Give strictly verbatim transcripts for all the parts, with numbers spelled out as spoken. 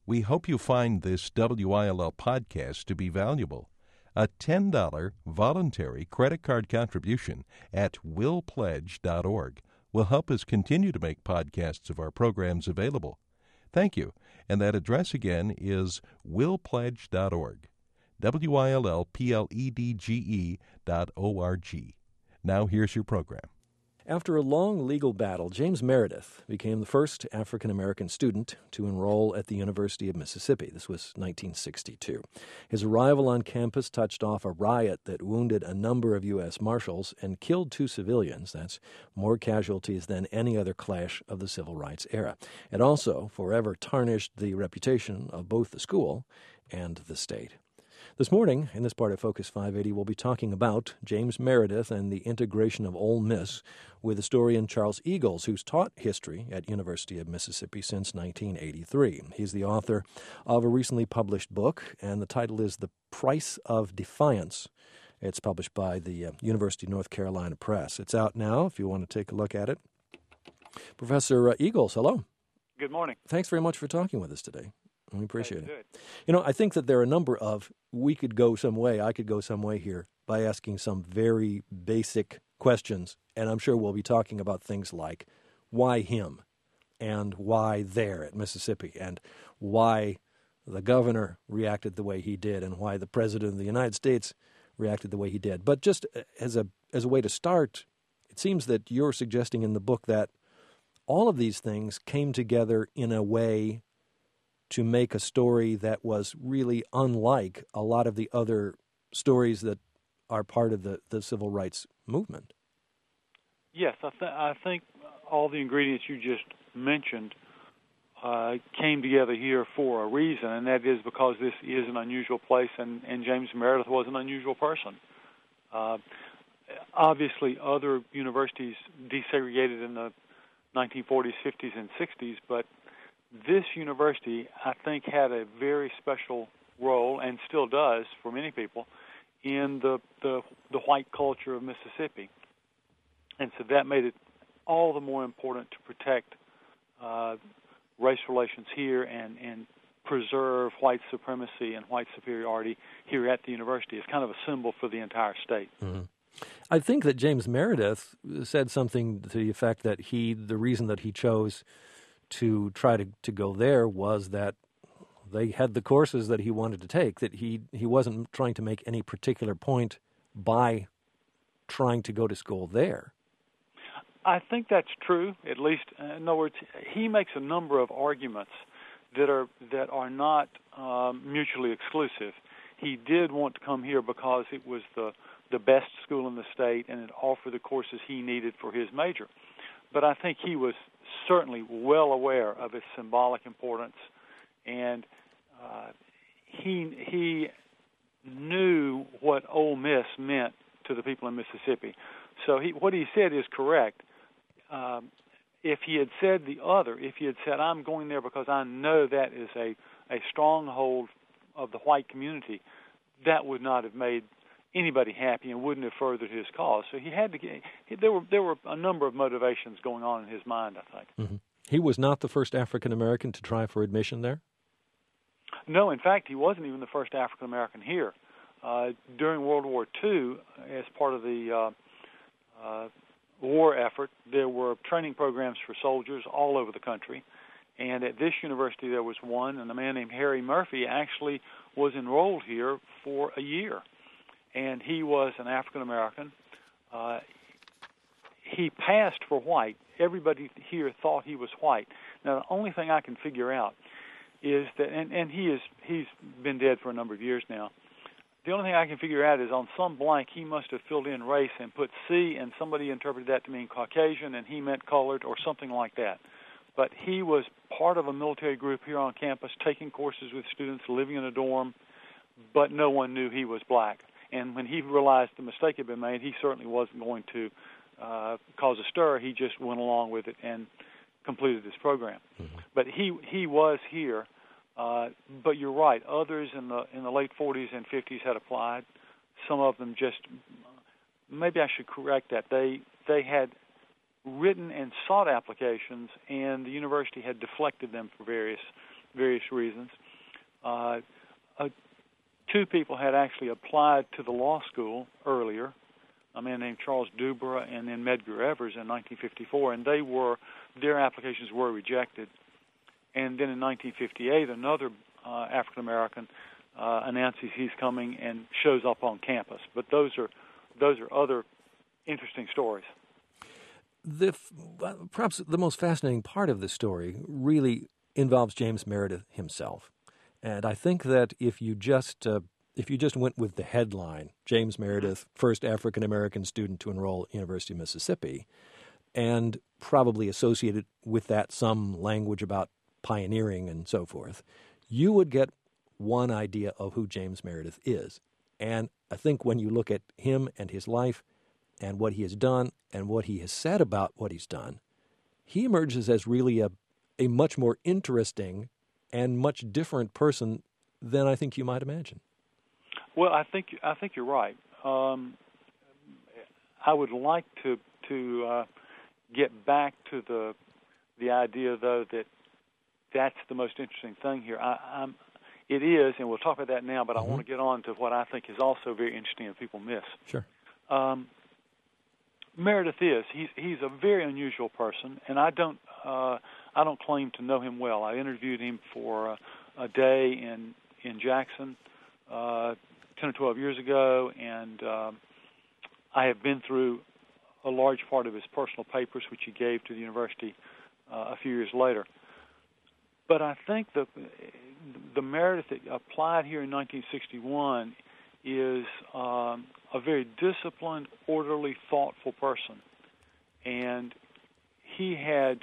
We hope you find this W I L L podcast to be valuable. A ten dollars voluntary credit card contribution at will pledge dot org will help us continue to make podcasts of our programs available. Thank you. And that address again is will pledge dot org. W I L L P L E D G E dot O R G. Now here's your program. After a long legal battle, James Meredith became the first African-American student to enroll at the University of Mississippi. This was nineteen sixty-two. His arrival on campus touched off a riot that wounded a number of U S Marshals and killed two civilians. That's more casualties than any other clash of the civil rights era. It also forever tarnished the reputation of both the school and the state. This morning, in this part of Focus five eighty, we'll be talking about James Meredith and the integration of Ole Miss with historian Charles Eagles, who's taught history at University of Mississippi since nineteen eighty-three. He's the author of a recently published book, and the title is The Price of Defiance. It's published by the uh, University of North Carolina Press. It's out now if you want to take a look at it. Professor uh, Eagles, hello. Good morning. Thanks very much for talking with us today. We appreciate it. it. You know, I think that there are a number of, we could go some way, I could go some way here by asking some very basic questions, and I'm sure we'll be talking about things like why him and why there at Mississippi and why the governor reacted the way he did and why the president of the United States reacted the way he did. But just as a as a way to start, it seems that you're suggesting in the book that all of these things came together in a way to make a story that was really unlike a lot of the other stories that are part of the, the civil rights movement. Yes, I, th- I think all the ingredients you just mentioned uh, came together here for a reason, and that is because this is an unusual place, and, and James Meredith was an unusual person. Uh, obviously, other universities desegregated in the nineteen forties, fifties, and sixties, but this university, I think, had a very special role, and still does for many people, in the, the the white culture of Mississippi. And so that made it all the more important to protect uh, race relations here and, and preserve white supremacy and white superiority here at the university. It's kind of a symbol for the entire state. Mm-hmm. I think that James Meredith said something to the effect that he, the reason that he chose to try to, to go there was that they had the courses that he wanted to take, that he, he wasn't trying to make any particular point by trying to go to school there. I think that's true, at least. In other words, he makes a number of arguments that are that are not um, mutually exclusive. He did want to come here because it was the, the best school in the state and it offered the courses he needed for his major. But I think he was certainly well aware of its symbolic importance, and uh, he he knew what Ole Miss meant to the people in Mississippi. So he, what he said is correct. Um, if he had said the other, if he had said, I'm going there because I know that is a, a stronghold of the white community, that would not have made anybody happy and wouldn't have furthered his cause. So he had to get, he, there were there were a number of motivations going on in his mind, I think. Mm-hmm. He was not the first African-American to try for admission there? No, in fact, he wasn't even the first African-American here. Uh, during World War Two, as part of the uh, uh, war effort, there were training programs for soldiers all over the country. And at this university there was one, and a man named Harry Murphy actually was enrolled here for a year. And he was an African-American. Uh, he passed for white. Everybody here thought he was white. Now, the only thing I can figure out is that, and, and he is, he's been dead for a number of years now, the only thing I can figure out is on some blank he must have filled in race and put C, and somebody interpreted that to mean Caucasian, and he meant colored or something like that. But he was part of a military group here on campus, taking courses with students, living in a dorm, but no one knew he was black. And when he realized the mistake had been made, he certainly wasn't going to uh, cause a stir. He just went along with it and completed his program. Mm-hmm. But he he was here. Uh, but you're right. Others in the in the late forties and fifties had applied. Some of them just, maybe I should correct that. They they had written and sought applications, and the university had deflected them for various various reasons. Uh, uh, two people had actually applied to the law school earlier, a man named Charles Dubra and then Medgar Evers in nineteen fifty-four, and they were their applications were rejected. And then in nineteen fifty-eight, another uh, African American uh, announces he's coming and shows up on campus. But those are those are other interesting stories. The perhaps the most fascinating part of the story really involves James Meredith himself, and I think that if you just uh, if you just went with the headline, James Meredith, first African American student to enroll at University of Mississippi, and probably associated with that some language about pioneering and so forth, you would get one idea of who James Meredith is. And I think when you look at him and his life and what he has done and what he has said about what he's done, he emerges as really a, a much more interesting and much different person than I think you might imagine. Well, I think I think you're right. Um, I would like to to uh, get back to the the idea, though, that that's the most interesting thing here. I, I'm, it is, and we'll talk about that now. But mm-hmm. I want to get on to what I think is also very interesting and people miss. Sure. Um, Meredith is he's he's a very unusual person, and I don't uh, I don't claim to know him well. I interviewed him for a, a day in in Jackson. Uh, ten or twelve years ago, and um, I have been through a large part of his personal papers, which he gave to the university uh, a few years later. But I think the the Meredith that applied here in nineteen sixty-one is um, a very disciplined, orderly, thoughtful person. And he had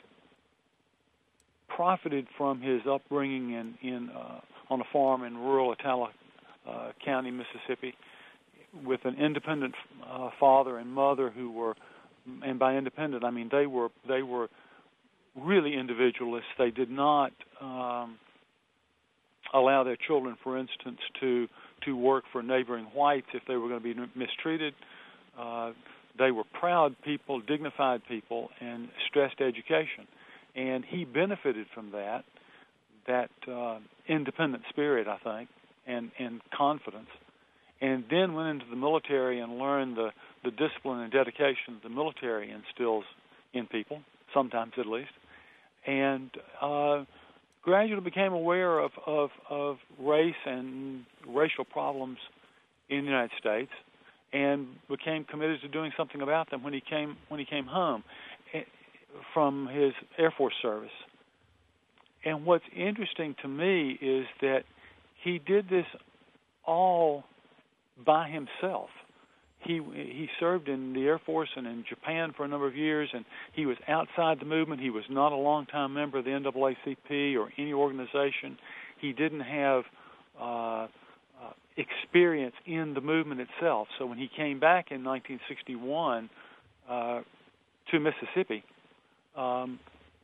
profited from his upbringing in, in uh, on a farm in rural Itala Uh, County, Mississippi, with an independent uh, father and mother who were, and by independent I mean they were they were really individualists. They did not um, allow their children, for instance, to to work for neighboring whites if they were going to be mistreated. Uh, they were proud people, dignified people, and stressed education. And he benefited from that that uh, independent spirit, I think. And, and confidence, and then went into the military and learned the, the discipline and dedication the military instills in people, sometimes at least, and uh, gradually became aware of, of, of race and racial problems in the United States, and became committed to doing something about them when he came when he came home from his Air Force service. And what's interesting to me is that he did this all by himself. He he served in the Air Force and in Japan for a number of years, and he was outside the movement. He was not a long-time member of the N double A C P or any organization. He didn't have uh, uh, experience in the movement itself. So when he came back in nineteen sixty-one uh, to Mississippi, um,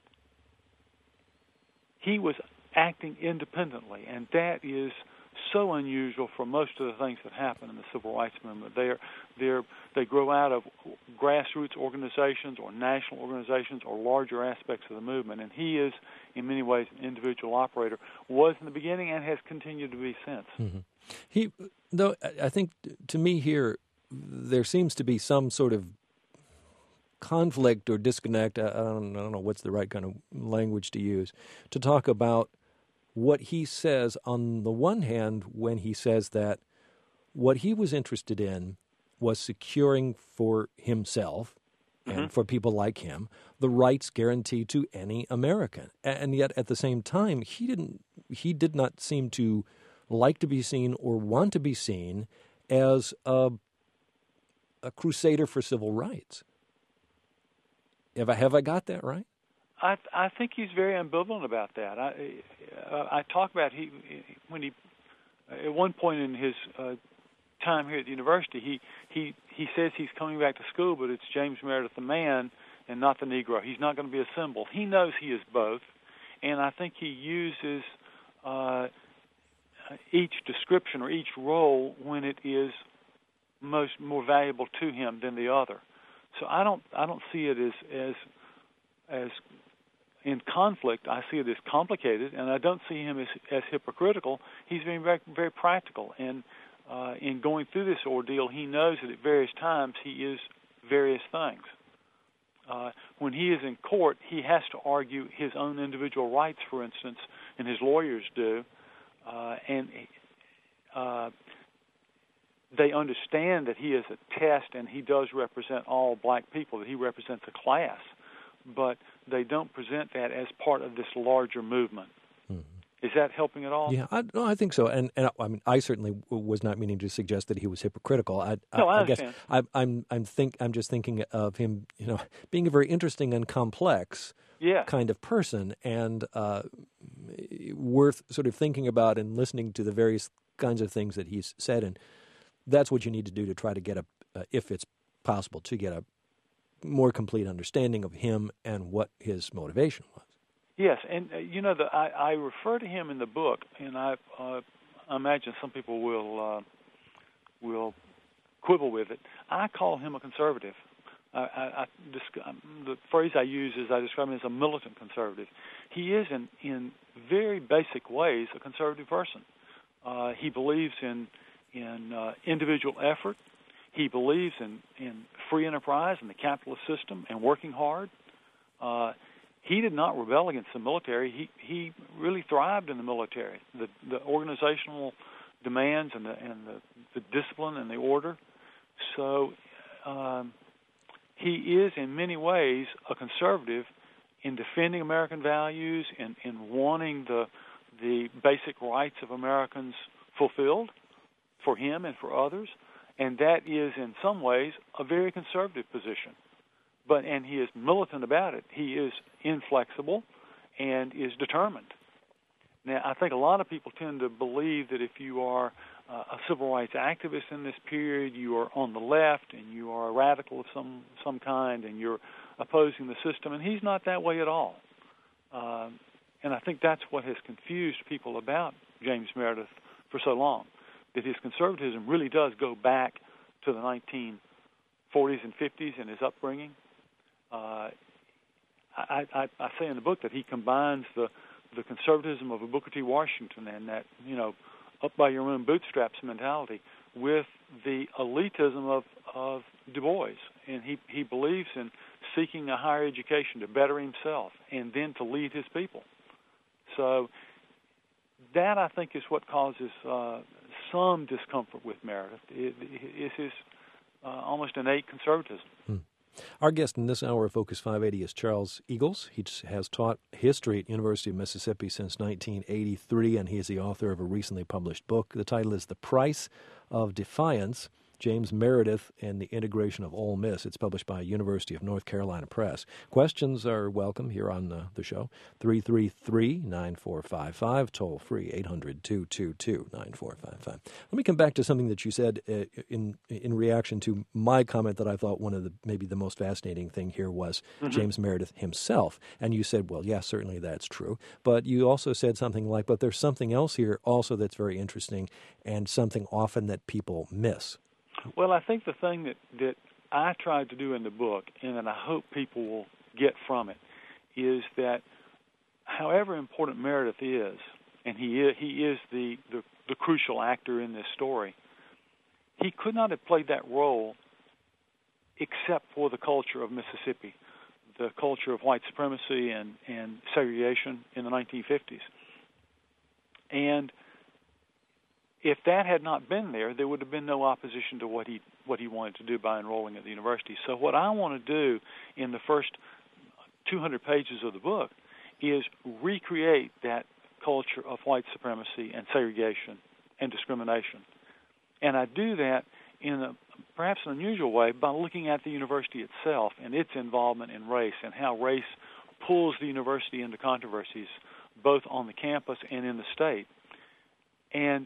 he was acting independently, and that is so unusual for most of the things that happen in the civil rights movement. They're, they're, they grow out of grassroots organizations or national organizations or larger aspects of the movement, and he is, in many ways, an individual operator, was in the beginning and has continued to be since. Mm-hmm. He, though, I think, to me here, there seems to be some sort of conflict or disconnect, I don't, I don't know what's the right kind of language to use, to talk about what he says on the one hand when he says that what he was interested in was securing for himself mm-hmm. and for people like him the rights guaranteed to any American. And yet at the same time, he didn't he did not seem to like to be seen or want to be seen as a, a crusader for civil rights. Have I, have I got that right? I, I think he's very ambivalent about that. I, uh, I talk about he when he at one point in his uh, time here at the university, he, he he says he's coming back to school, but it's James Meredith the man and not the Negro. He's not going to be a symbol. He knows he is both, and I think he uses uh, each description or each role when it is most more valuable to him than the other. So I don't I don't see it as as as in conflict, I see it as complicated, and I don't see him as, as hypocritical. He's being very, very practical, and uh, in going through this ordeal, he knows that at various times he is various things. Uh, when he is in court, he has to argue his own individual rights, for instance, and his lawyers do, uh, and uh, they understand that he is a test and he does represent all black people, that he represents a class, but they don't present that as part of this larger movement. Mm-hmm. Is that helping at all? Yeah, I, no, I think so. And, and I mean, I certainly w- was not meaning to suggest that he was hypocritical. I, no, I, I, I guess I, I'm I'm think I'm just thinking of him, you know, being a very interesting and complex yeah. kind of person, and uh, worth sort of thinking about and listening to the various kinds of things that he's said. And that's what you need to do to try to get a, uh, if it's possible, to get a more complete understanding of him and what his motivation was. Yes, and uh, you know, the, I, I refer to him in the book, and I, uh, I imagine some people will uh, will quibble with it. I call him a conservative. I, I, I, the phrase I use is I describe him as a militant conservative. He is, in, in very basic ways, a conservative person. Uh, he believes in in uh, individual effort. He believes in, in free enterprise and the capitalist system and working hard. Uh, He did not rebel against the military. He he really thrived in the military. The the organizational demands and the and the, the discipline and the order. So um, he is in many ways a conservative in defending American values and in wanting the the basic rights of Americans fulfilled for him and for others. And that is in some ways a very conservative position. But and he is militant about it. He is inflexible and is determined. Now, I think a lot of people tend to believe that if you are uh, a civil rights activist in this period, you are on the left and you are a radical of some some kind and you're opposing the system. And he's not that way at all. Um, and I think that's what has confused people about James Meredith for so long, that his conservatism really does go back to the nineteen forties and fifties in his upbringing. Uh, I, I, I say in the book that he combines the, the conservatism of a Booker T. Washington and that, you know, up by your own bootstraps mentality with the elitism of, of Du Bois. And he, he believes in seeking a higher education to better himself and then to lead his people. So that, I think, is what causes uh, some discomfort with Meredith. It, it is his uh, almost innate conservatism. Hmm. Our guest in this hour of Focus five eighty is Charles Eagles. He has taught history at University of Mississippi since nineteen eighty-three, and he is the author of a recently published book. The title is The Price of Defiance, James Meredith and the Integration of Ole Miss. It's published by University of North Carolina Press. Questions are welcome here on uh, the show. three three three, nine four five five, toll free, eight hundred, two two two, nine four five five. Let me come back to something that you said uh, in in reaction to my comment that I thought one of the maybe the most fascinating thing here was mm-hmm. James Meredith himself. And you said, well, yeah, certainly that's true. But you also said something like, but there's something else here also that's very interesting and something often that people miss. Well, I think the thing that, that I tried to do in the book, and that I hope people will get from it, is that however important Meredith is, and he is, he is the, the, the crucial actor in this story, he could not have played that role except for the culture of Mississippi, the culture of white supremacy and, and segregation in the nineteen fifties. And if that had not been there, there would have been no opposition to what he what he wanted to do by enrolling at the university. So what I want to do in the first two hundred pages of the book is recreate that culture of white supremacy and segregation and discrimination. And I do that in a perhaps an unusual way by looking at the university itself and its involvement in race and how race pulls the university into controversies both on the campus and in the state. And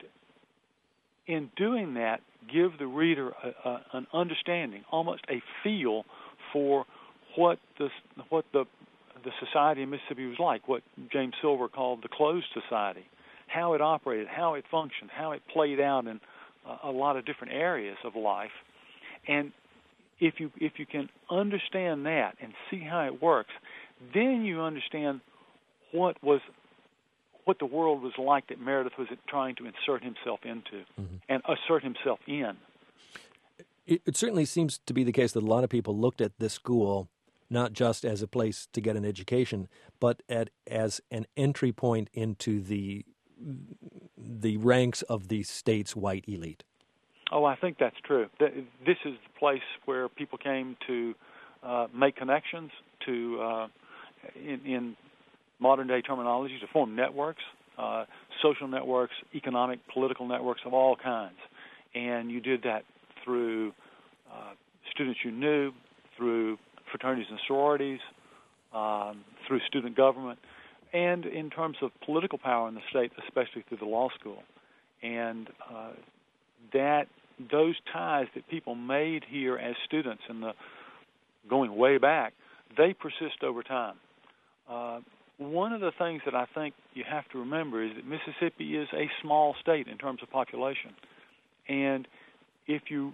in doing that, give the reader a, a, an understanding, almost a feel for what the what the the society in Mississippi was like, what James Silver called the closed society, how it operated, how it functioned, how it played out in a, a lot of different areas of life. And if you if you can understand that and see how it works, then you understand what was what the world was like that Meredith was trying to insert himself into mm-hmm. and assert himself in. It, it certainly seems to be the case that a lot of people looked at this school not just as a place to get an education, but at, as an entry point into the the ranks of the state's white elite. Oh, I think that's true. This is the place where people came to uh, make connections, to, uh, in, in modern-day terminology, to form networks, uh, social networks, economic, political networks of all kinds. And you did that through uh, students you knew, through fraternities and sororities, um, through student government, and in terms of political power in the state, especially through the law school. And uh, that those ties that people made here as students, and the going way back, they persist over time. Uh, one of the things that I think you have to remember is that Mississippi is a small state in terms of population, and if you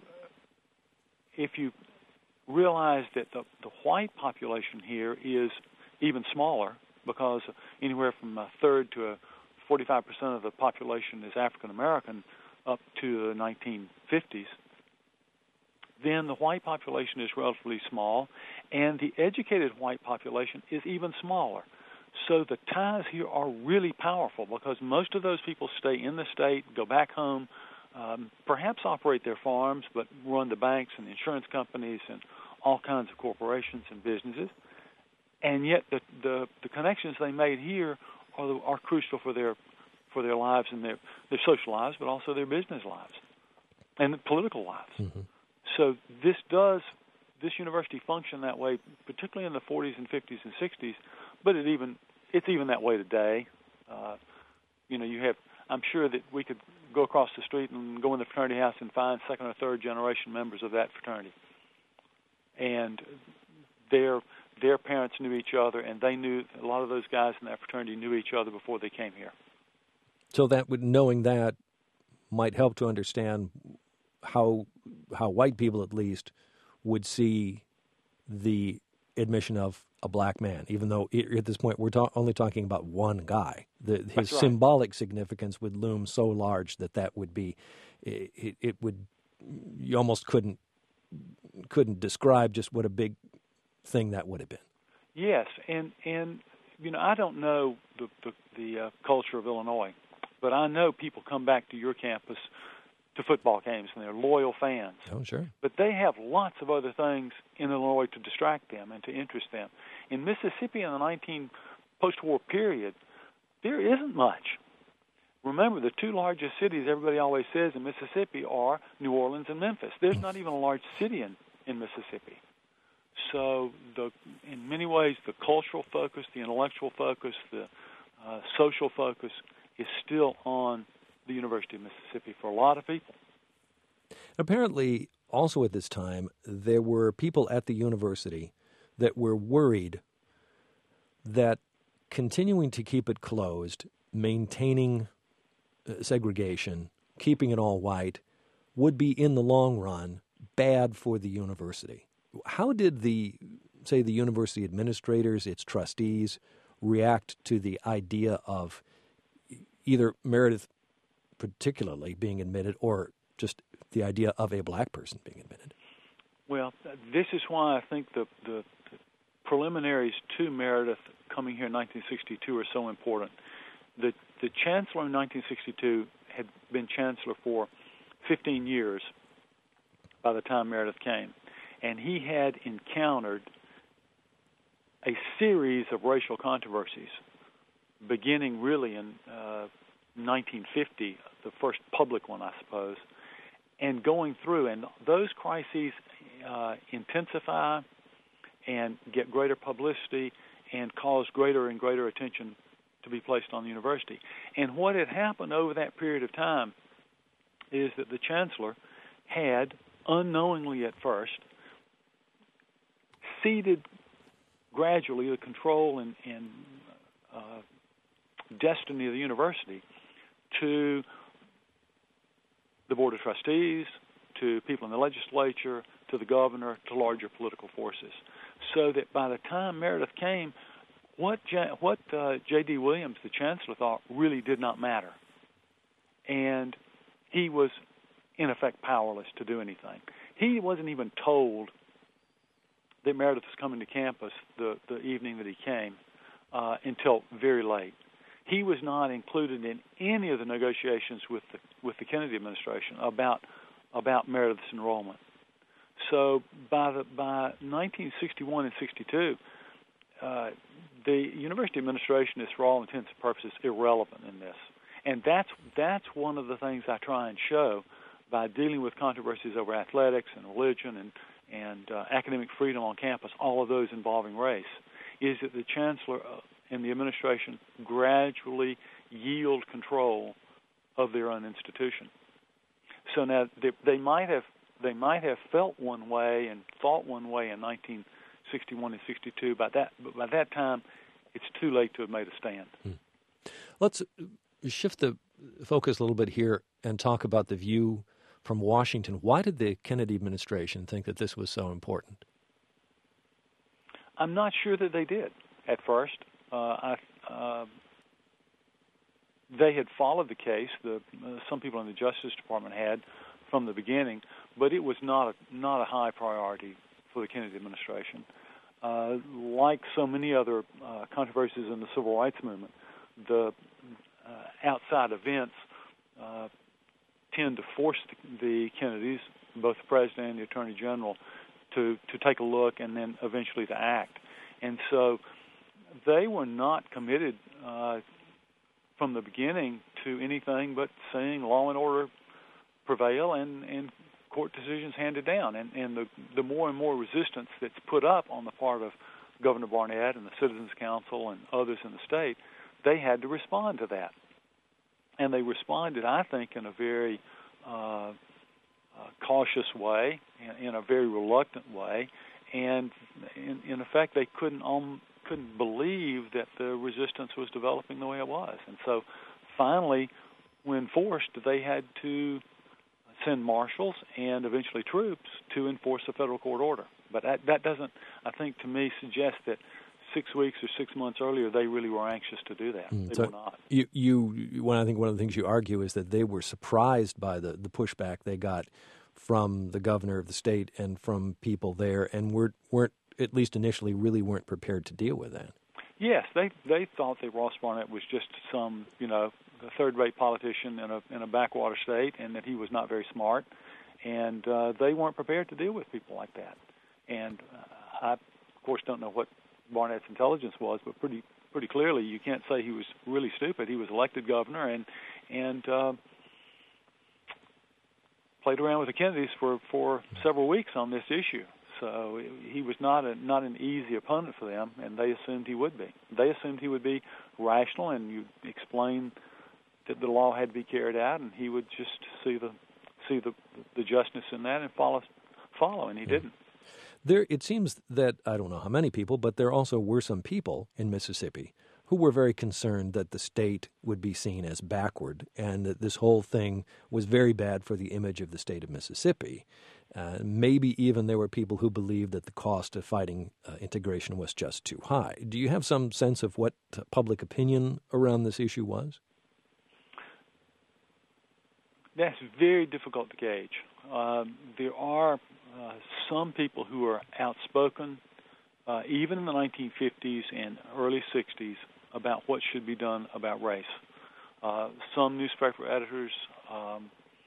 if you realize that the, the white population here is even smaller, because anywhere from a third to a forty-five percent of the population is African American up to the nineteen fifties, then the white population is relatively small, and the educated white population is even smaller. So the ties here are really powerful, because most of those people stay in the state, go back home, um, perhaps operate their farms, but run the banks and the insurance companies and all kinds of corporations and businesses. And yet the the, the connections they made here are, the, are crucial for their for their lives and their, their social lives, but also their business lives and political lives. Mm-hmm. So this does, this university functioned that way, particularly in the forties and fifties and sixties, but it even it's even that way today. Uh, you know, you have, I'm sure that we could go across the street and go in the fraternity house and find second or third generation members of that fraternity. And their their parents knew each other, and they knew, a lot of those guys in that fraternity knew each other before they came here. So that would, knowing that might help to understand how how white people, at least, would see the admission of a black man, even though at this point we're ta- only talking about one guy. The, his right. symbolic significance would loom so large that that would be, it, it would, you almost couldn't couldn't describe just what a big thing that would have been. Yes, and and you know, I don't know the the, the uh, culture of Illinois, but I know people come back to your campus to football games, and they're loyal fans. Oh, sure. But they have lots of other things in Illinois to distract them and to interest them. In Mississippi in the nineteen post-war period, there isn't much. Remember, the two largest cities everybody always says in Mississippi are New Orleans and Memphis. There's not even a large city in, in Mississippi. So the, in many ways, the cultural focus, the intellectual focus, the uh, social focus is still on the University of Mississippi for a lot of people. Apparently, also at this time, there were people at the university that were worried that continuing to keep it closed, maintaining uh, segregation, keeping it all white, would be in the long run bad for the university. How did the, say, the university administrators, its trustees, react to the idea of either Meredith particularly being admitted, or just the idea of a black person being admitted? Well, this is why I think the, the, the preliminaries to Meredith coming here in nineteen sixty-two are so important. The, the chancellor in nineteen sixty-two had been chancellor for fifteen years by the time Meredith came, and he had encountered a series of racial controversies, beginning really in uh, nineteen fifty, the first public one, I suppose, and going through. And those crises uh, intensify and get greater publicity and cause greater and greater attention to be placed on the university. And what had happened over that period of time is that the chancellor had, unknowingly at first, ceded gradually the control and, and uh, destiny of the university to the Board of Trustees, to people in the legislature, to the governor, to larger political forces. So that by the time Meredith came, what J, what uh, J D. Williams, the chancellor, thought really did not matter, and he was in effect powerless to do anything. He wasn't even told that Meredith was coming to campus the, the evening that he came uh, until very late. He was not included in any of the negotiations with the with the Kennedy administration about about Meredith's enrollment. So by the by nineteen sixty-one and sixty-two, uh, the university administration is, for all intents and purposes, irrelevant in this, and that's that's one of the things I try and show by dealing with controversies over athletics and religion and and uh, academic freedom on campus, all of those involving race, is that the chancellor and the administration gradually yield control of their own institution. So now they, they might have they might have felt one way and thought one way in nineteen sixty-one and sixty-two. By that but by that time, it's too late to have made a stand. Hmm. Let's shift the focus a little bit here and talk about the view from Washington. Why did the Kennedy administration think that this was so important? I'm not sure that they did at first. Uh, I, uh, they had followed the case. The, uh, some people in the Justice Department had from the beginning, but it was not a, not a high priority for the Kennedy administration. Uh, like so many other uh, controversies in the civil rights movement, the uh, outside events uh, tend to force the, the Kennedys, both the president and the attorney general, to, to take a look and then eventually to act. And so they were not committed uh, from the beginning to anything but seeing law and order prevail and, and court decisions handed down. And, and the, the more and more resistance that's put up on the part of Governor Barnett and the Citizens Council and others in the state, they had to respond to that. And they responded, I think, in a very uh, uh, cautious way, in, in a very reluctant way, and in, in effect, they couldn't um, couldn't believe that the resistance was developing the way it was. And so, finally, when forced, they had to send marshals and eventually troops to enforce a federal court order. But that, that doesn't, I think, to me, suggest that six weeks or six months earlier, they really were anxious to do that. Mm, they so were not. You, you, when I think one of the things you argue is that they were surprised by the, the pushback they got from the governor of the state and from people there, and weren't, weren't at least initially, really weren't prepared to deal with that. Yes, they they thought that Ross Barnett was just some, you know, a third-rate politician in a in a backwater state, and that he was not very smart, and uh, they weren't prepared to deal with people like that. And uh, I, of course, don't know what Barnett's intelligence was, but pretty pretty clearly, you can't say he was really stupid. He was elected governor and and uh, played around with the Kennedys for, for several weeks on this issue. So he was not a, not an easy opponent for them, and they assumed he would be. They assumed he would be rational, and you explain that the law had to be carried out, and he would just see the see the the justness in that and follow follow, and he yeah. didn't. There, it seems that, I don't know how many people, but there also were some people in Mississippi who were very concerned that the state would be seen as backward and that this whole thing was very bad for the image of the state of Mississippi. Uh, maybe even there were people who believed that the cost of fighting uh, integration was just too high. Do you have some sense of what uh, public opinion around this issue was? That's very difficult to gauge. Um, there are uh, some people who are outspoken, uh, even in the nineteen fifties and early sixties, about what should be done about race. Uh, some newspaper editors, um,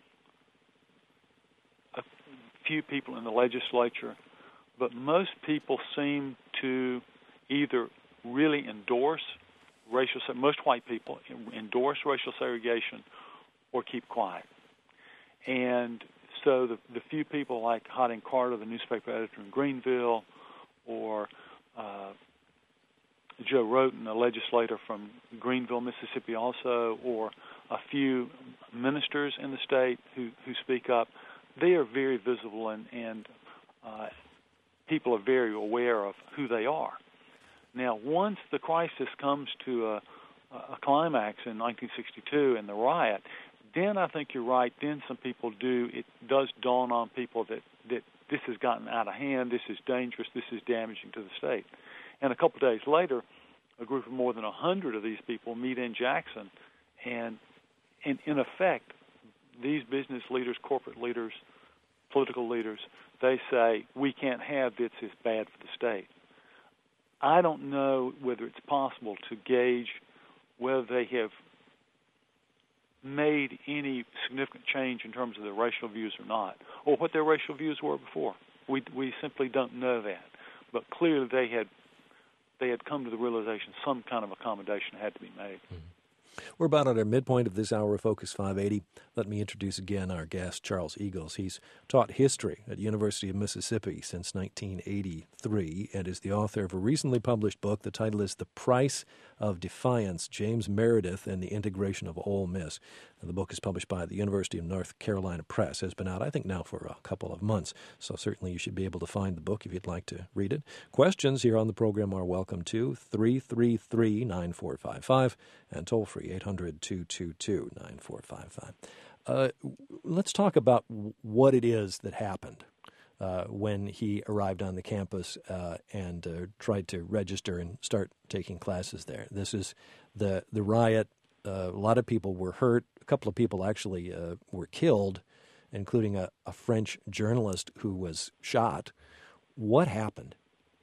a few people in the legislature, but most people seem to either really endorse racial, most white people endorse racial segregation or keep quiet. And so the, the few people like Harding Carter, the newspaper editor in Greenville, or uh, Joe Roten, a legislator from Greenville, Mississippi also, or a few ministers in the state who, who speak up, they are very visible, and, and uh, people are very aware of who they are. Now, once the crisis comes to a, a climax in nineteen sixty-two and the riot, then I think you're right. Then some people do, it does dawn on people that, that this has gotten out of hand, this is dangerous, this is damaging to the state. And a couple of days later, a group of more than a hundred of these people meet in Jackson, and in, in effect, these business leaders, corporate leaders, political leaders, they say, we can't have this, it's bad for the state. I don't know whether it's possible to gauge whether they have made any significant change in terms of their racial views or not, or what their racial views were before. We we simply don't know that. But clearly they had they had come to the realization some kind of accommodation had to be made. Mm-hmm. We're about at our midpoint of this hour of Focus five eighty. Let me introduce again our guest, Charles Eagles. He's taught history at the University of Mississippi since nineteen eighty-three and is the author of a recently published book. The title is The Price of Defiance, James Meredith and the Integration of Ole Miss. And the book is published by the University of North Carolina Press. Has been out, I think, now for a couple of months. So certainly you should be able to find the book if you'd like to read it. Questions here on the program are welcome too. three three three, nine four five five and toll free eight hundred, two two two, nine four five five. Uh, let's talk about what it is that happened uh, when he arrived on the campus uh, and uh, tried to register and start taking classes there. This is the the riot. Uh, a lot of people were hurt. A couple of people actually uh, were killed, including a, a French journalist who was shot. What happened?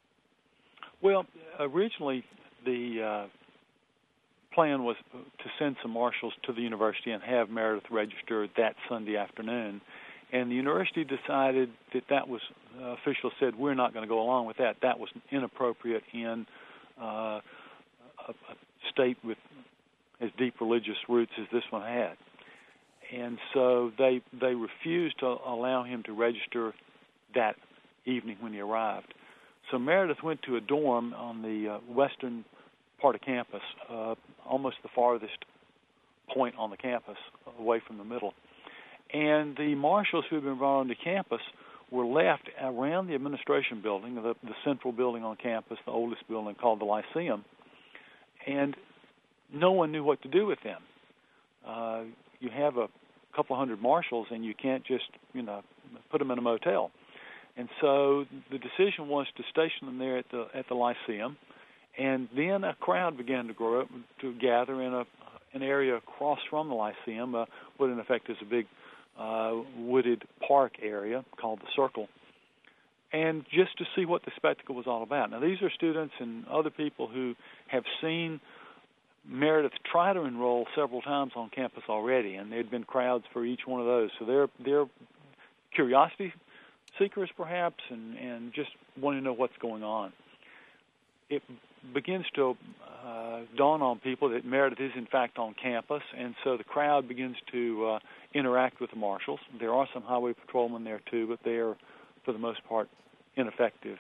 Well, originally the uh, plan was to send some marshals to the university and have Meredith register that Sunday afternoon. And the university decided that that was, uh, officials said, we're not going to go along with that. That was inappropriate in uh, a, a state with as deep religious roots as this one had. And so they they refused to allow him to register that evening when he arrived. So Meredith went to a dorm on the uh, western part of campus, uh, almost the farthest point on the campus, away from the middle. And the marshals who had been brought onto campus were left around the administration building, the, the central building on campus, the oldest building called the Lyceum, and no one knew what to do with them. Uh, you have a couple of hundred marshals, and you can't just, you know, put them in a motel. And so the decision was to station them there at the at the Lyceum, and then a crowd began to grow up, to gather in a an area across from the Lyceum, uh, what in effect is a big uh, wooded park area called the Circle, and just to see what the spectacle was all about. Now, these are students and other people who have seen Meredith try to enroll several times on campus already, and there had been crowds for each one of those. So they're they're curiosity seekers, perhaps, and, and just want to know what's going on. It begins to uh, dawn on people that Meredith is, in fact, on campus, and so the crowd begins to uh, interact with the marshals. There are some highway patrolmen there, too, but they are, for the most part, ineffective.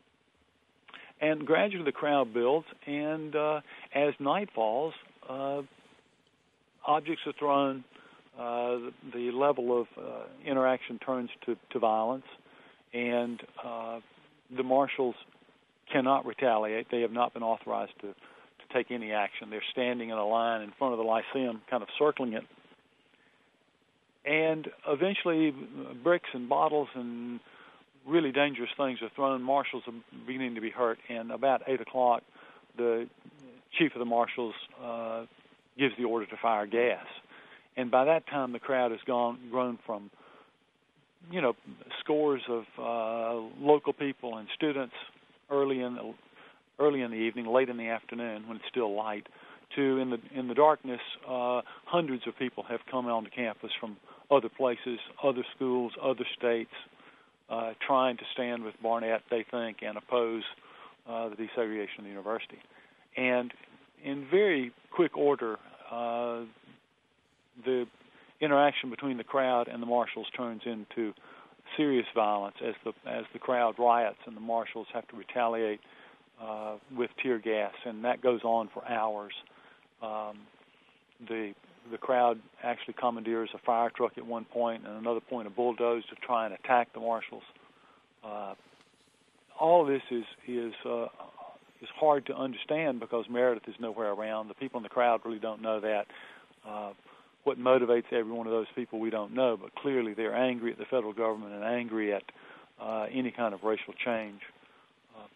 And gradually the crowd builds, and uh, as night falls, uh, objects are thrown, uh, the, the level of uh, interaction turns to, to violence, and uh, the marshals cannot retaliate. They have not been authorized to, to take any action. They're standing in a line in front of the Lyceum, kind of circling it. And eventually bricks and bottles and really dangerous things are thrown. Marshals are beginning to be hurt, and about eight o'clock, the chief of the marshals uh, gives the order to fire gas. And by that time, the crowd has gone grown from, you know, scores of uh, local people and students early in the early in the evening, late in the afternoon when it's still light, to in the in the darkness, uh, hundreds of people have come onto campus from other places, other schools, other states, uh, trying to stand with Barnett, they think, and oppose uh, the desegregation of the university. And in very quick order, uh, the interaction between the crowd and the marshals turns into serious violence as the as the crowd riots and the marshals have to retaliate uh, with tear gas, and that goes on for hours. Um, the the crowd actually commandeers a fire truck at one point, and another point a bulldozer to try and attack the marshals. Uh, all of this is is uh, is hard to understand because Meredith is nowhere around. The people in the crowd really don't know that. Uh, What motivates every one of those people, we don't know, but clearly they're angry at the federal government and angry at uh, any kind of racial change. Uh,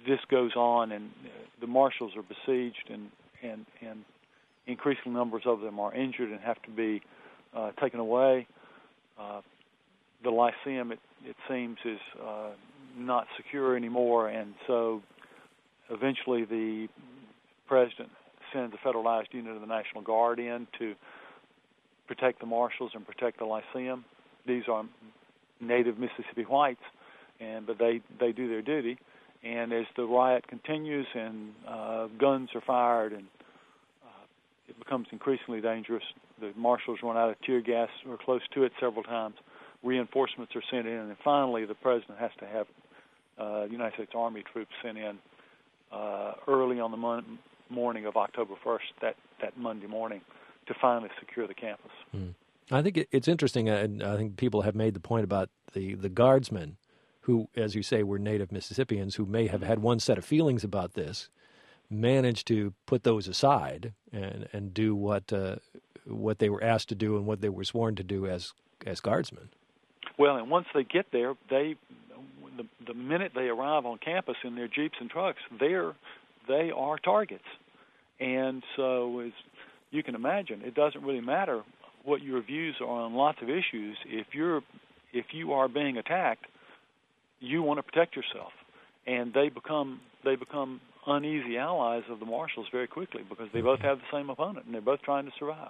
this goes on, and the marshals are besieged, and and and increasing numbers of them are injured and have to be uh, taken away. Uh, the Lyceum, it, it seems, is uh, not secure anymore, and so eventually the president sends a federalized unit of the National Guard in to protect the marshals and protect the Lyceum. These are native Mississippi whites, and but they, they do their duty. And as the riot continues and uh, guns are fired and uh, it becomes increasingly dangerous, the marshals run out of tear gas or close to it several times. Reinforcements are sent in, and finally the president has to have uh, United States Army troops sent in uh, early on the mon- morning of October first, that, that Monday morning, to finally secure the campus. Mm. I think it, it's interesting, and I think people have made the point about the, the guardsmen who, as you say, were native Mississippians who may have had one set of feelings about this, managed to put those aside and, and do what uh, what they were asked to do and what they were sworn to do as as guardsmen. Well, and once they get there, they the, the minute they arrive on campus in their jeeps and trucks, they're they are targets. And so, as you can imagine, it doesn't really matter what your views are on lots of issues. If you're if you are being attacked, you want to protect yourself, and they become they become uneasy allies of the marshals very quickly because they both have the same opponent and they're both trying to survive.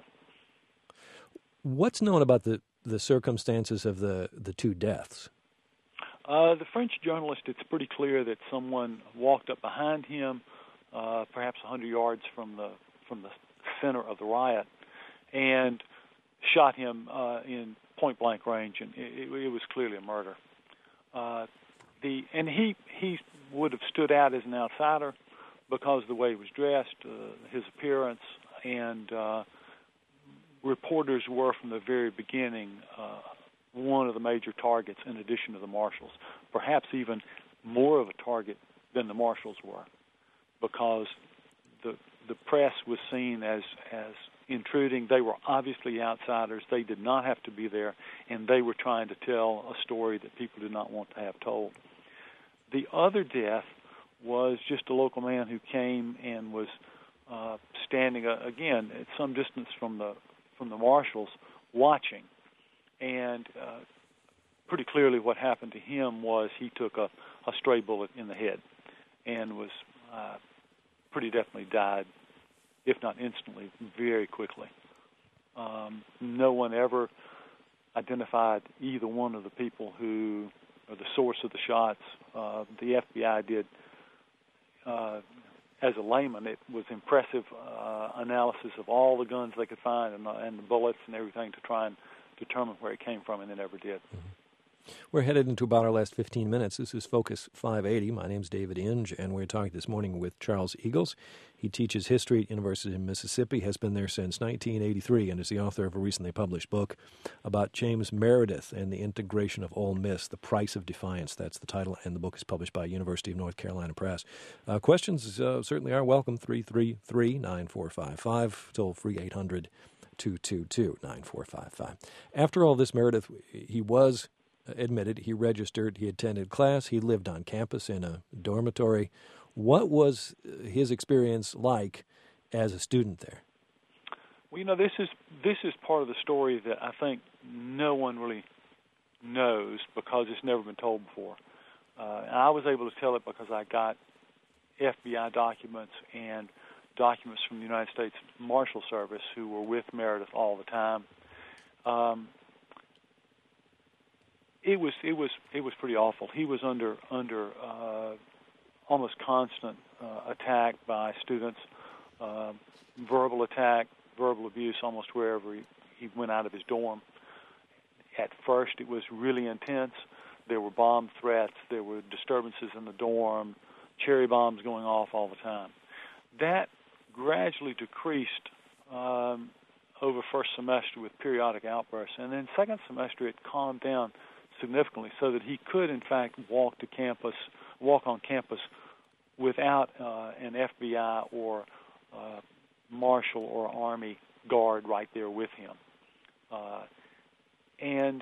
What's known about the, the circumstances of the, the two deaths? Uh, the French journalist, it's pretty clear that someone walked up behind him, uh, perhaps one hundred yards from the from the center of the riot, and shot him uh, in point-blank range, and it, it was clearly a murder. Uh, the and he he would have stood out as an outsider because of the way he was dressed, uh, his appearance, and uh, reporters were from the very beginning uh, one of the major targets in addition to the marshals, perhaps even more of a target than the marshals were, because the the press was seen as as intruding. They were obviously outsiders. They did not have to be there, and they were trying to tell a story that people did not want to have told. The other death was just a local man who came and was uh, standing, uh, again, at some distance from the from the marshals, watching. And uh, pretty clearly what happened to him was he took a, a stray bullet in the head and was uh, pretty definitely died, if not instantly, very quickly. Um, no one ever identified either one of the people who, or the source of the shots. Uh, the F B I did, uh, as a layman, it was impressive uh, analysis of all the guns they could find and, uh, and the bullets and everything to try and determine where it came from, and they never did. Mm-hmm. We're headed into about our last fifteen minutes. This is Focus five eighty. My name's David Inge, and we're talking this morning with Charles Eagles. He teaches history at University of Mississippi, has been there since nineteen eighty-three, and is the author of a recently published book about James Meredith and the integration of Ole Miss, The Price of Defiance. That's the title, and the book is published by University of North Carolina Press. Uh, questions uh, certainly are welcome. three three three, nine four five five, toll free eight hundred, two two two, nine four five five. After all this, Meredith, he was admitted, he registered, he attended class, he lived on campus in a dormitory. What was his experience like as a student there? Well, you know, this is this is part of the story that I think no one really knows because it's never been told before. Uh, and I was able to tell it because I got F B I documents and documents from the United States Marshal Service who were with Meredith all the time. Um, It was it was it was pretty awful. He was under under uh, almost constant uh, attack by students, uh, verbal attack, verbal abuse, almost wherever he, he went out of his dorm. At first, it was really intense. There were bomb threats. There were disturbances in the dorm, cherry bombs going off all the time. That gradually decreased um, over first semester with periodic outbursts, and then second semester it calmed down significantly so that he could, in fact, walk to campus, walk on campus without uh, an F B I or uh, Marshal or Army guard right there with him. Uh, and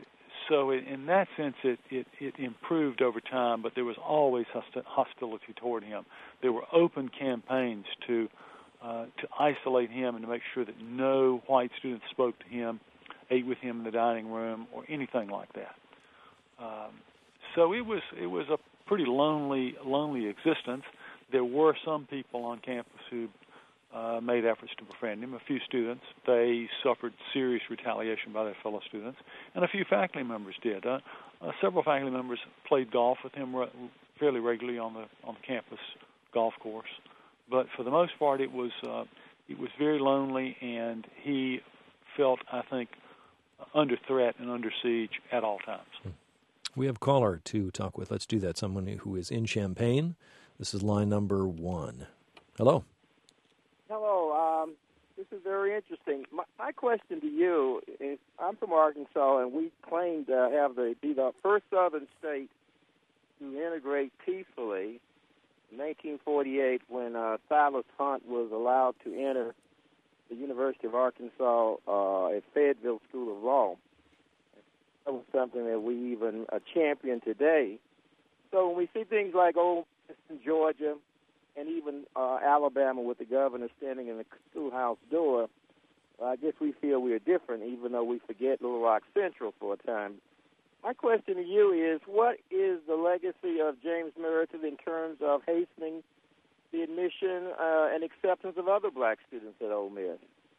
so in, in that sense, it, it, it improved over time, but there was always hosti- hostility toward him. There were open campaigns to uh, to isolate him and to make sure that no white students spoke to him, ate with him in the dining room, or anything like that. Um, so it was it was a pretty lonely lonely existence. There were some people on campus who uh, made efforts to befriend him. A few students, they suffered serious retaliation by their fellow students, and a few faculty members did. Uh, uh, several faculty members played golf with him re- fairly regularly on the on the campus golf course, but for the most part, it was uh, it was very lonely, and he felt, I think, under threat and under siege at all times. We have a caller to talk with. Let's do that. Someone who is in Champaign. This is line number one. Hello. Hello. Um, this is very interesting. My, my question to you is, I'm from Arkansas, and we claim to have the be the first southern state to integrate peacefully. In nineteen forty-eight, when uh, Silas Hunt was allowed to enter the University of Arkansas uh, at Fayetteville School of Law. That was something that we even uh, champion today. So when we see things like Ole Miss in Georgia and even uh, Alabama with the governor standing in the schoolhouse door, uh, I guess we feel we are different, even though we forget Little Rock Central for a time. My question to you is, what is the legacy of James Meredith in terms of hastening the admission uh, and acceptance of other black students at Ole Miss?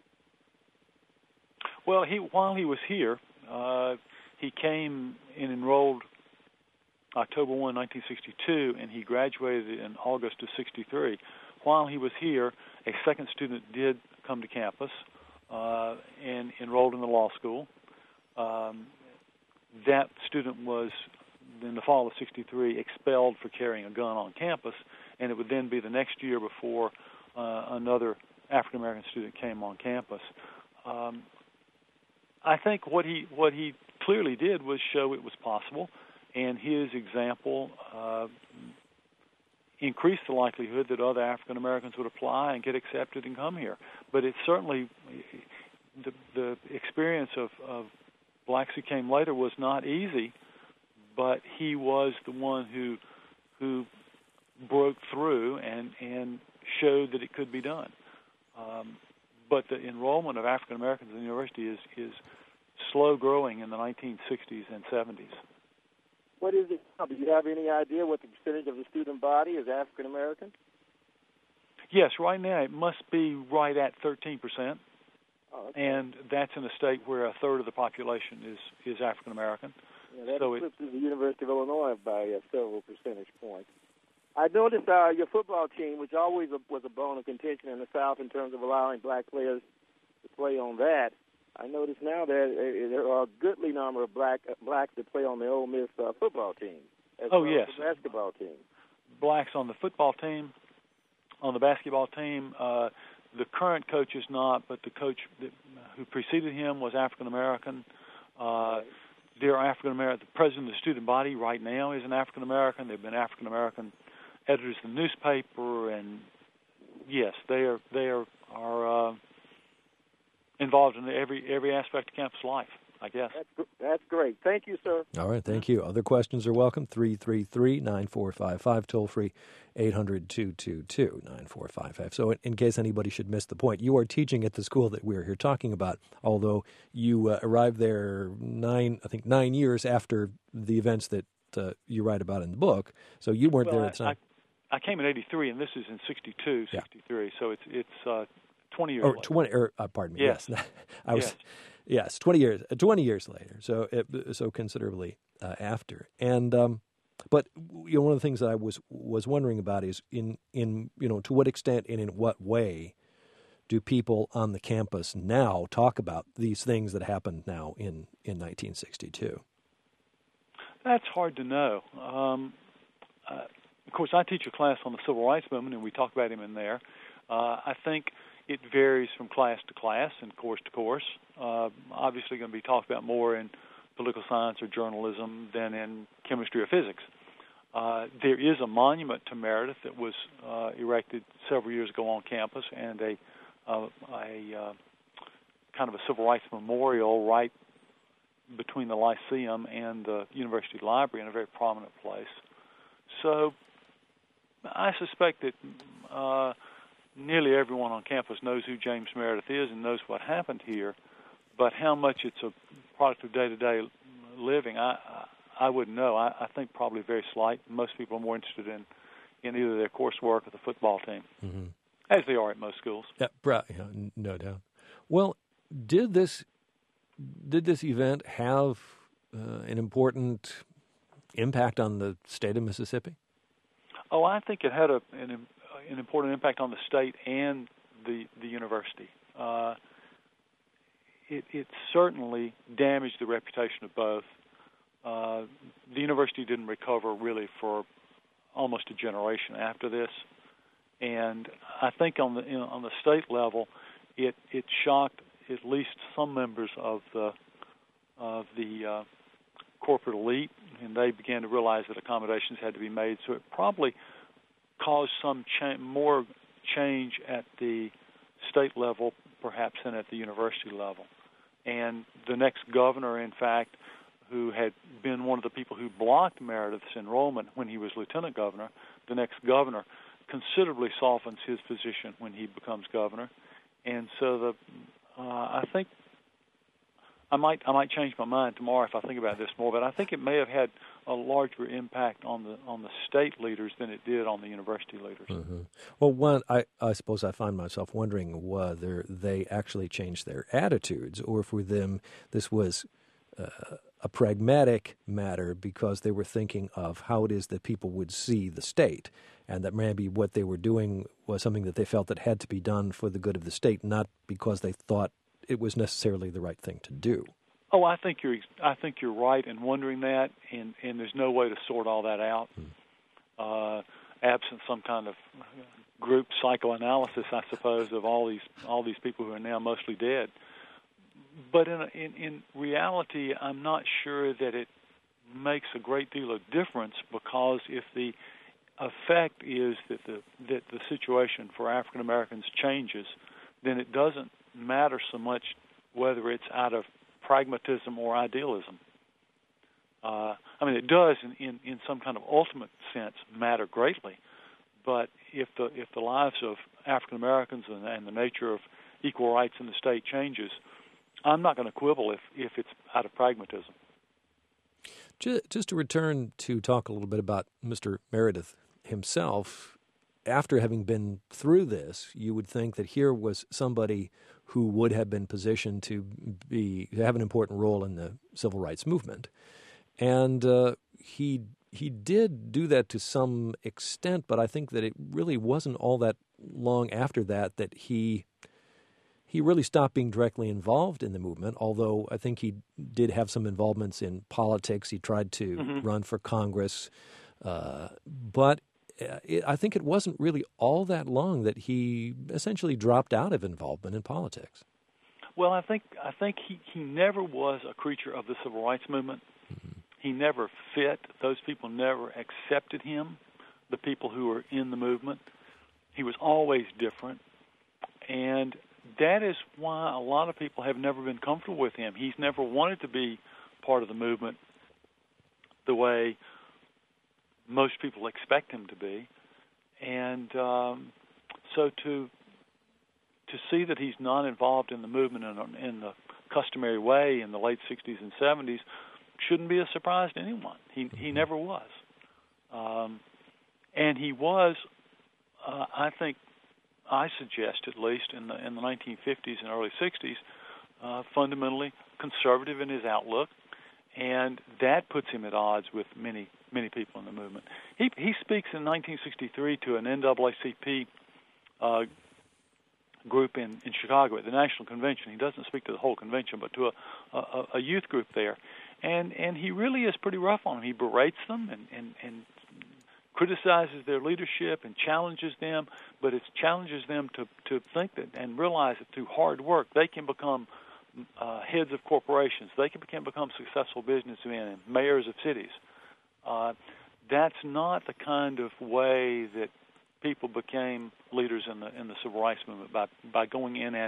Well, he while he was here, uh, he came and enrolled October first, nineteen sixty-two, and he graduated in August of sixty-three. While he was here, a second student did come to campus uh, and enrolled in the law school. Um, that student was, in the fall of sixty-three, expelled for carrying a gun on campus, and it would then be the next year before uh, another African-American student came on campus. Um, I think what he what he clearly did was show it was possible, and his example uh, increased the likelihood that other African Americans would apply and get accepted and come here. But it's certainly the, the experience of, of blacks who came later was not easy, but he was the one who who broke through and, and showed that it could be done. Um, but the enrollment of African Americans in the university is, is slow growing in the nineteen sixties and seventies. What is it now? Do you have any idea what the percentage of the student body is African American? Yes, right now it must be right at thirteen percent. Oh, okay. And that's in a state where a third of the population is, is African American. Yeah, that so eclipses it, the University of Illinois by uh, several percentage points. I noticed uh, your football team, which always was a bone of contention in the South in terms of allowing black players to play on that. I notice now that uh, there are a goodly number of black uh, blacks that play on the Ole Miss uh, football team, as oh, well yes. as the basketball team. Blacks on the football team, on the basketball team. Uh, the current coach is not, but the coach that, who preceded him was African American. Uh, right. There are African American. The president of the student body right now is an African American. There have been African American editors of the newspaper, and yes, they are they are are. Uh, involved in every every aspect of campus life, I guess. That's, that's great. Thank you, sir. All right, thank you. Other questions are welcome. three three three, nine four five five, toll free, eight hundred, two two two, nine four five five. So in, in case anybody should miss the point, you are teaching at the school that we're here talking about, although you uh, arrived there nine, I think nine years after the events that uh, you write about in the book, so you weren't well, there at the time. I, I came in eighty-three, and this is in sixty-two, sixty-three, yeah. So it's, it's uh, twenty years or later. twenty, or, uh, pardon me, yes. yes. I was, yes. yes, twenty years, twenty years later, so it, so considerably uh, after. And um, but you know, one of the things that I was was wondering about is in in you know to what extent and in what way do people on the campus now talk about these things that happened now in in nineteen sixty-two? That's hard to know. Um, uh, of course, I teach a class on the civil rights movement, and we talk about him in there. Uh, I think it varies from class to class and course to course. Uh, obviously going to be talked about more in political science or journalism than in chemistry or physics. Uh, there is a monument to Meredith that was uh, erected several years ago on campus, and a, uh, a uh, kind of a civil rights memorial right between the Lyceum and the University Library in a very prominent place. So I suspect that uh, nearly everyone on campus knows who James Meredith is and knows what happened here, but how much it's a product of day-to-day living, I I wouldn't know. I, I think probably very slight. Most people are more interested in, in either their coursework or the football team, mm-hmm. as they are at most schools. Yeah, yeah, no doubt. Well, did this did this event have uh, an important impact on the state of Mississippi? Oh, I think it had a, an, an important impact on the state and the the university. Uh, it, it certainly damaged the reputation of both. Uh, the university didn't recover really for almost a generation after this, and I think on the you know, on the state level, it it shocked at least some members of the of the uh, corporate elite, and they began to realize that accommodations had to be made. So it probably caused some cha- more change at the state level, perhaps, than at the university level. And the next governor, in fact, who had been one of the people who blocked Meredith's enrollment when he was lieutenant governor, the next governor considerably softens his position when he becomes governor. And so the uh, I think I might I might change my mind tomorrow if I think about this more, but I think it may have had a larger impact on the on the state leaders than it did on the university leaders. Mm-hmm. Well, one, I, I suppose I find myself wondering whether they actually changed their attitudes, or for them this was uh, a pragmatic matter because they were thinking of how it is that people would see the state, and that maybe what they were doing was something that they felt that had to be done for the good of the state, not because they thought it was necessarily the right thing to do. Oh, I think you're I think you're right in wondering that, and, and there's no way to sort all that out, hmm. uh, absent some kind of group psychoanalysis, I suppose, of all these all these people who are now mostly dead. But in, in in reality, I'm not sure that it makes a great deal of difference, because if the effect is that the that the situation for African Americans changes, then it doesn't matter so much whether it's out of pragmatism or idealism. Uh, I mean, it does in, in, in some kind of ultimate sense matter greatly, but if the if the lives of African Americans and, and the nature of equal rights in the state changes, I'm not going to quibble if, if it's out of pragmatism. Just to return to talk a little bit about Mister Meredith himself, after having been through this, you would think that here was somebody who would have been positioned to be to have an important role in the civil rights movement, and uh, he he did do that to some extent. But I think that it really wasn't all that long after that that he he really stopped being directly involved in the movement. Although I think he did have some involvements in politics. He tried to mm-hmm. run for Congress, uh, but. It, I think it wasn't really all that long that he essentially dropped out of involvement in politics. Well, I think I think he, he never was a creature of the civil rights movement. Mm-hmm. He never fit. Those people never accepted him, the people who were in the movement. He was always different. And that is why a lot of people have never been comfortable with him. He's never wanted to be part of the movement the way most people expect him to be, and um, so to to see that he's not involved in the movement in, in the customary way in the late sixties and seventies shouldn't be a surprise to anyone. He he never was, um, and he was, uh, I think, I suggest at least in the in the nineteen fifties and early sixties, uh, fundamentally conservative in his outlook, and that puts him at odds with many. many people in the movement. He he speaks in nineteen sixty-three to an N double A C P uh, group in, in Chicago at the National Convention. He doesn't speak to the whole convention, but to a, a, a youth group there. And and he really is pretty rough on them. He berates them and, and, and criticizes their leadership and challenges them, but it challenges them to, to think that and realize that through hard work they can become uh, heads of corporations. They can become, become successful businessmen and mayors of cities. Uh, that's not the kind of way that people became leaders in the in the civil rights movement, by by going in and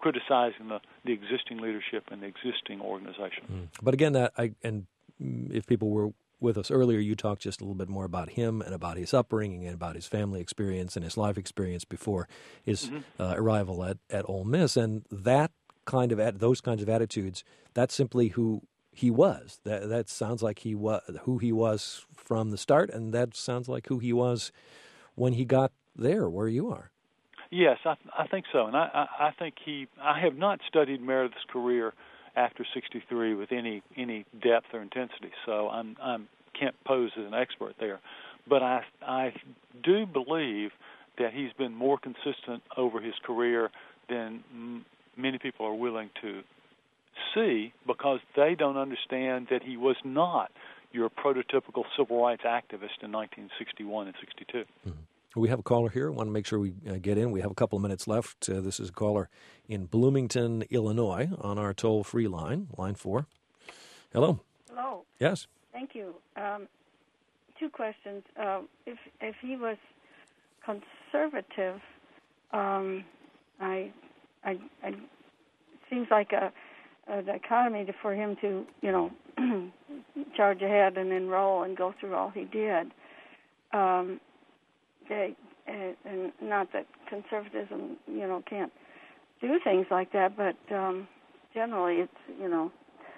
criticizing the, the existing leadership and the existing organization. Mm. But again, that I, and if people were with us earlier, you talked just a little bit more about him and about his upbringing and about his family experience and his life experience before his mm-hmm. uh, arrival at, at Ole Miss. And that kind of those kinds of attitudes, that's simply who he was. That that sounds like he was who he was from the start, and that sounds like who he was when he got there, where you are. Yes, I, I think so, and I, I, I think he. I have not studied Meredith's career after sixty-three with any any depth or intensity, so I'm I'm can't pose as an expert there. But I I do believe that he's been more consistent over his career than m- many people are willing to see, because they don't understand that he was not your prototypical civil rights activist in nineteen sixty-one and sixty-two. Mm-hmm. We have a caller here. I want to make sure we uh, get in. We have a couple of minutes left. Uh, this is a caller in Bloomington, Illinois, on our toll-free line, line four. Hello. Hello. Yes. Thank you. Um, two questions. Uh, if if he was conservative, um, I, I, I, it seems like a, a dichotomy for him to, you know, charge ahead and enroll and go through all he did. Um, They, uh, and not that conservatism, you know, can't do things like that, but um, generally it's, you know,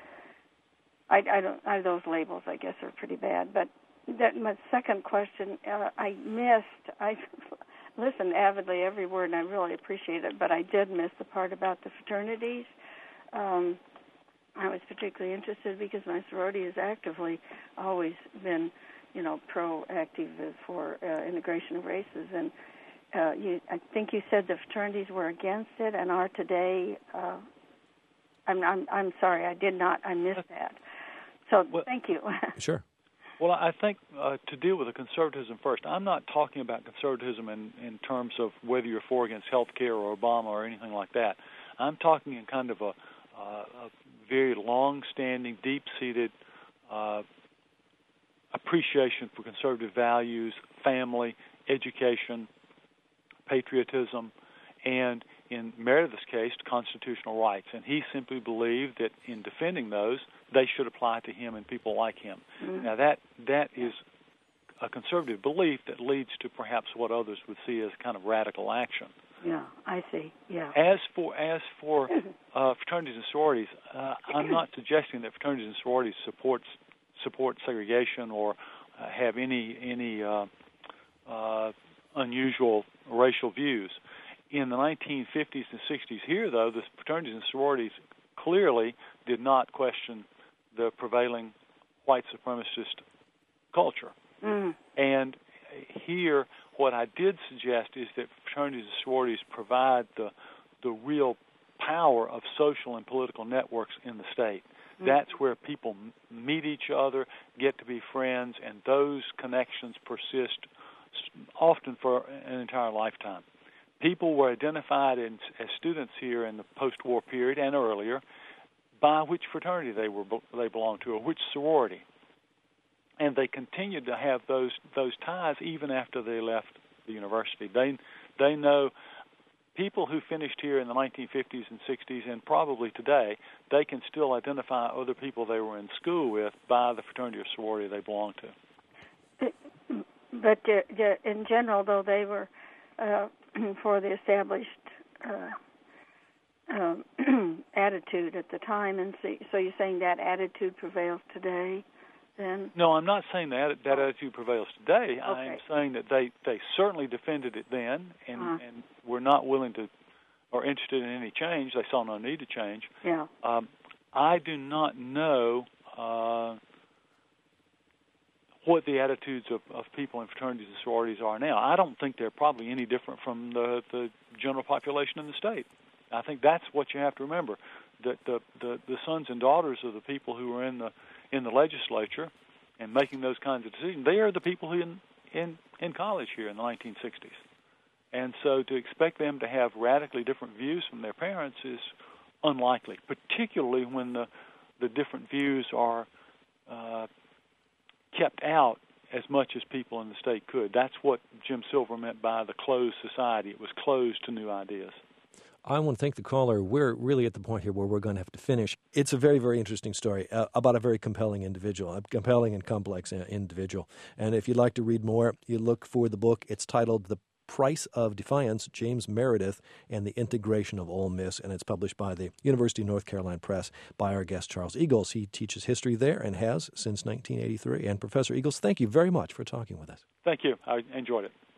I, I don't, I, those labels, I guess, are pretty bad. But that, my second question, uh, I missed, I listened avidly every word, and I really appreciate it, but I did miss the part about the fraternities. Um, I was particularly interested because my sorority has actively always been, you know, proactive for uh, integration of races, and uh, you, I think you said the fraternities were against it and are today. Uh, I'm, I'm, I'm sorry, I did not. I missed that. So well, thank you. Sure. Well, I think uh, to deal with the conservatism first, I'm not talking about conservatism in, in terms of whether you're for or against health care or Obama or anything like that. I'm talking in kind of a, uh, a very long-standing, deep-seated uh, appreciation for conservative values, family, education, patriotism, and in Meredith's case, constitutional rights. And he simply believed that in defending those, they should apply to him and people like him. Mm-hmm. Now, that that is a conservative belief that leads to perhaps what others would see as kind of radical action. Yeah, I see. Yeah. As for as for uh, fraternities and sororities, uh, I'm not suggesting that fraternities and sororities supports support segregation or uh, have any any uh, uh, unusual racial views. In the nineteen fifties and sixties here, though, the fraternities and sororities clearly did not question the prevailing white supremacist culture. Mm. And here, what I did suggest is that fraternities and sororities provide the the real power of social and political networks in the state. That's where people meet each other, get to be friends, and those connections persist often for an entire lifetime. People were identified in, as students here in the post-war period and earlier by which fraternity they were they belonged to or which sorority, and they continued to have those those ties even after they left the university. They they know. People who finished here in the nineteen fifties and sixties and probably today, they can still identify other people they were in school with by the fraternity or sorority they belonged to. But uh, in general, though, they were uh, for the established uh, um, attitude at the time, and so, so you're saying that attitude prevails today? Then? No, I'm not saying that that attitude prevails today. Okay. I'm saying that they, they certainly defended it then, and, uh-huh. and were not willing to or interested in any change. They saw no need to change. Yeah. Um, I do not know uh, what the attitudes of, of people in fraternities and sororities are now. I don't think they're probably any different from the, the general population in the state. I think that's what you have to remember, that the, the, the sons and daughters of the people who were in the in the legislature and making those kinds of decisions, they are the people who in, in, in college here in the nineteen sixties. And so to expect them to have radically different views from their parents is unlikely, particularly when the, the different views are uh, kept out as much as people in the state could. That's what Jim Silver meant by the closed society. It was closed to new ideas. I want to thank the caller. We're really at the point here where we're going to have to finish. It's a very, very interesting story uh, about a very compelling individual, a compelling and complex uh, individual. And if you'd like to read more, you look for the book. It's titled The Price of Defiance, James Meredith and the Integration of Ole Miss, and it's published by the University of North Carolina Press by our guest, Charles Eagles. He teaches history there and has since nineteen eighty-three. And Professor Eagles, thank you very much for talking with us. Thank you. I enjoyed it.